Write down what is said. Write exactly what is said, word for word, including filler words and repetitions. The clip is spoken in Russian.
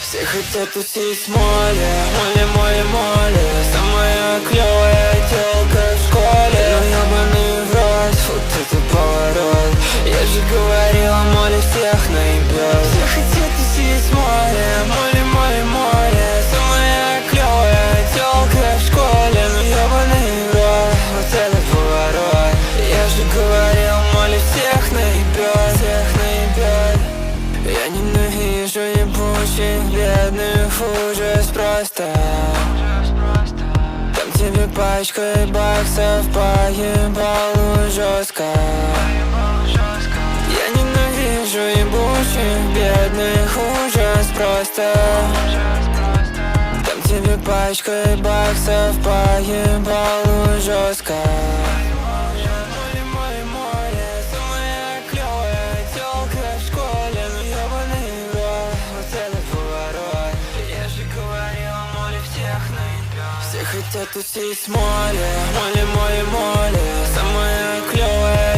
Все хотят тусить с моли, моли, моли, моли. Самая клевая тёлка в школе. Ну ёбаный в рот, вот это поворот. Я же говорила, моли всех наебёт. Все хотят тусить с моли, моли, моли, моли. Самая клевая тёлка в школе. Ну ёбаный в рот, вот это поворот. Я же говорил, моли всех наебёт, всех наебёт. Я ненавижу ебучих бедных ужас просто. Там тебе пачкой баксов поебалу жестко. Я ненавижу ебучих бедных ужас просто. Там тебе пачкой баксов поебалу жестко. Все хотят тусить с моли, моли, моли, моли. Самая клевая